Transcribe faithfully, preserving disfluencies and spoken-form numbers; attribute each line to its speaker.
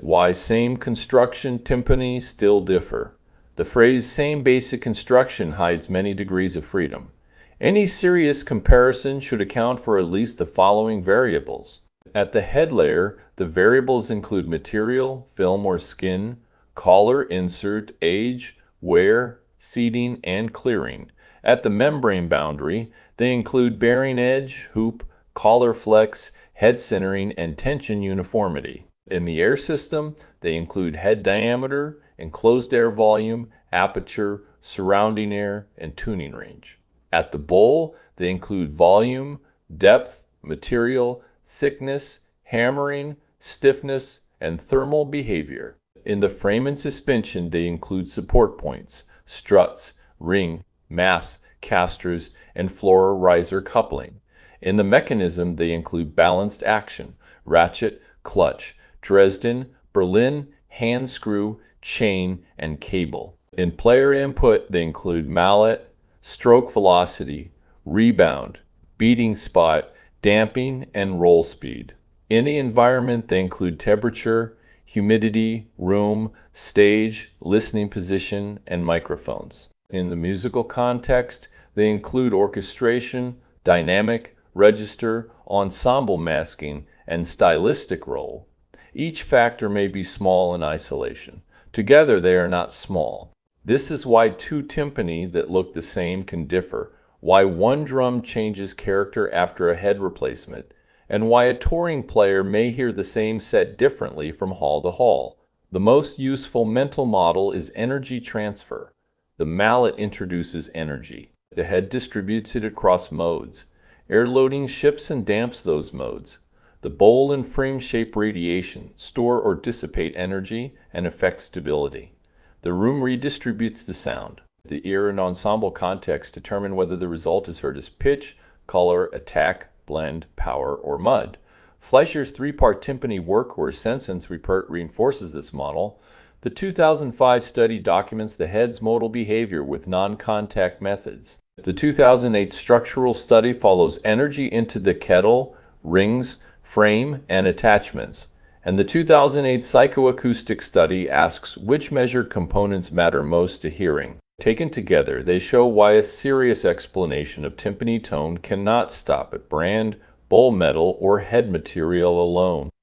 Speaker 1: Why same construction timpani still differ. The phrase same basic construction hides many degrees of freedom. Any serious comparison should account for at least the following variables. At the head layer, the variables include material, film or skin, collar, insert, age, wear, seating, and clearing. At the membrane boundary, they include bearing edge, hoop, collar flex, head centering, and tension uniformity. In the air system, they include head diameter, enclosed air volume, aperture, surrounding air, and tuning range. At the bowl, they include volume, depth, material, thickness, hammering, stiffness, and thermal behavior. In the frame and suspension, they include support points, struts, ring, mass, casters, and floor riser coupling. In the mechanism, they include balanced action, ratchet, clutch, Dresden, Berlin, hand screw, chain, and cable. In player input, they include mallet, stroke velocity, rebound, beating spot, damping, and roll speed. In the environment, they include temperature, humidity, room, stage, listening position, and microphones. In the musical context, they include orchestration, dynamic, register, ensemble masking, and stylistic role. Each factor may be small in isolation. Together, they are not small. This is why two timpani that look the same can differ, why one drum changes character after a head replacement, and why a touring player may hear the same set differently from hall to hall. The most useful mental model is energy transfer. The mallet introduces energy. The head distributes it across modes. Air loading shifts and damps those modes. The bowl and frame shape radiation, store or dissipate energy, and affect stability. The room redistributes the sound. The ear and ensemble context determine whether the result is heard as pitch, color, attack, blend, power, or mud. Fleischer's three-part timpani workhorse sentence report reinforces this model. The two thousand five study documents the head's modal behavior with non-contact methods. The two thousand eight structural study follows energy into the kettle, rings, frame, and attachments. And the two thousand eight psychoacoustic study asks which measured components matter most to hearing. Taken together, they show why a serious explanation of timpani tone cannot stop at brand, bowl metal, or head material alone.